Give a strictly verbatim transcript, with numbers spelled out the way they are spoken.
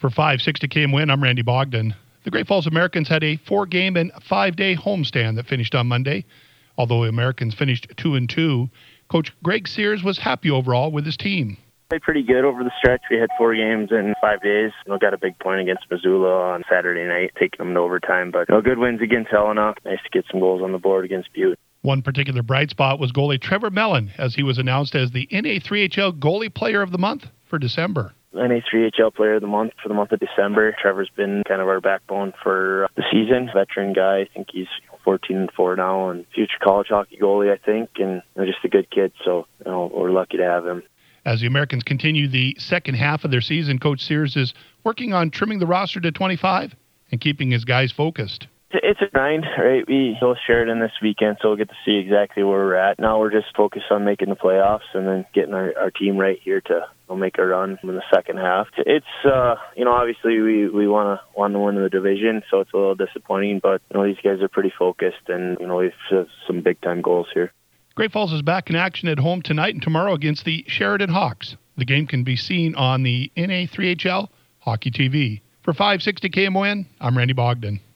For five sixty K M Win, I'm Randy Bogdan. The Great Falls Americans had a four-game and five-day homestand that finished on Monday. Although the Americans finished two and two, Coach Greg Sears was happy overall with his team. Played pretty good over the stretch. We had four games in five days. You know, got a big point against Missoula on Saturday night, taking them to overtime. But you know, good wins against Helena. Nice to get some goals on the board against Butte. One particular bright spot was goalie Trevor Mellon, as he was announced as the N A three H L Goalie Player of the Month for December. N A three H L Player of the Month for the month of December. Trevor's been kind of our backbone for the season. Veteran guy. I think he's fourteen and four now, and future college hockey goalie, I think, and you know, just a good kid. So you know, we're lucky to have him. As the Americans continue the second half of their season, Coach Sears is working on trimming the roster to twenty-five and keeping his guys focused. It's a grind, right? We will share it in this weekend, so we'll get to see exactly where we're at. Now we're just focused on making the playoffs and then getting our, our team right here to we'll make a run in the second half. It's, uh, you know, obviously we, we want to want to win the division, so it's a little disappointing, but, you know, these guys are pretty focused, and, you know, we have some big-time goals here. Great Falls is back in action at home tonight and tomorrow against the Sheridan Hawks. The game can be seen on the N A three H L Hockey T V. For five sixty K M O N, I'm Randy Bogdan.